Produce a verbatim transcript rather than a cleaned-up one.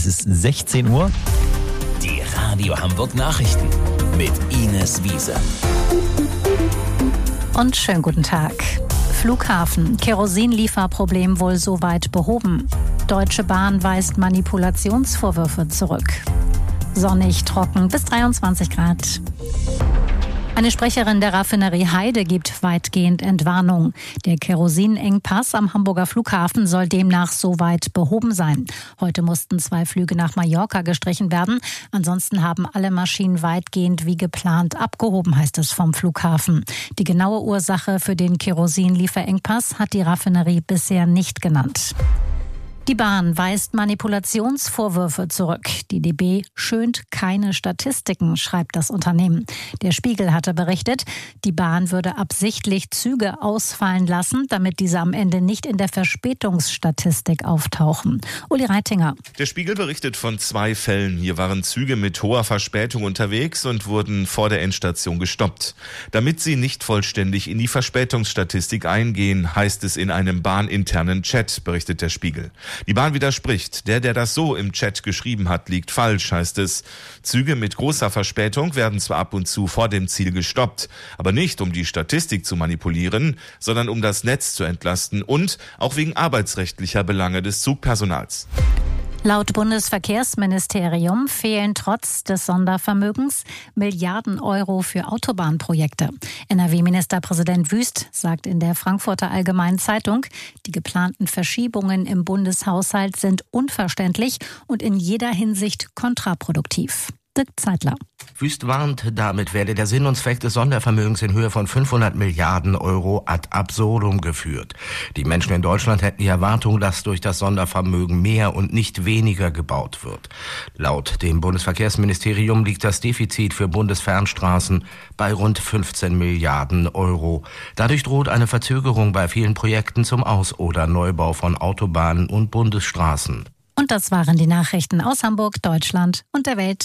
ist sechzehn Uhr. Die Radio Hamburg Nachrichten mit Ines Wiese. Und schönen guten Tag. Flughafen. Kerosinlieferproblem wohl soweit behoben. Deutsche Bahn weist Manipulationsvorwürfe zurück. Sonnig, trocken bis dreiundzwanzig Grad. Eine Sprecherin der Raffinerie Heide gibt weitgehend Entwarnung. Der Kerosinengpass am Hamburger Flughafen soll demnach soweit behoben sein. Heute mussten zwei Flüge nach Mallorca gestrichen werden. Ansonsten haben alle Maschinen weitgehend wie geplant abgehoben, heißt es vom Flughafen. Die genaue Ursache für den Kerosinlieferengpass hat die Raffinerie bisher nicht genannt. Die Bahn weist Manipulationsvorwürfe zurück. Die D B schönt keine Statistiken, schreibt das Unternehmen. Der Spiegel hatte berichtet, die Bahn würde absichtlich Züge ausfallen lassen, damit diese am Ende nicht in der Verspätungsstatistik auftauchen. Uli Reitinger. Der Spiegel berichtet von zwei Fällen. Hier waren Züge mit hoher Verspätung unterwegs und wurden vor der Endstation gestoppt. Damit sie nicht vollständig in die Verspätungsstatistik eingehen, heißt es in einem bahninternen Chat, berichtet der Spiegel. Die Bahn widerspricht. Der, der das so im Chat geschrieben hat, liegt falsch, heißt es. Züge mit großer Verspätung werden zwar ab und zu vor dem Ziel gestoppt, aber nicht, um die Statistik zu manipulieren, sondern um das Netz zu entlasten und auch wegen arbeitsrechtlicher Belange des Zugpersonals. Laut Bundesverkehrsministerium fehlen trotz des Sondervermögens Milliarden Euro für Autobahnprojekte. N R W-Ministerpräsident Wüst sagt in der Frankfurter Allgemeinen Zeitung, die geplanten Verschiebungen im Bundeshaushalt sind unverständlich und in jeder Hinsicht kontraproduktiv. Dirk Zeitler. Wüst warnt, damit werde der Sinn und Zweck des Sondervermögens in Höhe von fünfhundert Milliarden Euro ad absurdum geführt. Die Menschen in Deutschland hätten die Erwartung, dass durch das Sondervermögen mehr und nicht weniger gebaut wird. Laut dem Bundesverkehrsministerium liegt das Defizit für Bundesfernstraßen bei rund fünfzehn Milliarden Euro. Dadurch droht eine Verzögerung bei vielen Projekten zum Aus- oder Neubau von Autobahnen und Bundesstraßen. Und das waren die Nachrichten aus Hamburg, Deutschland und der Welt.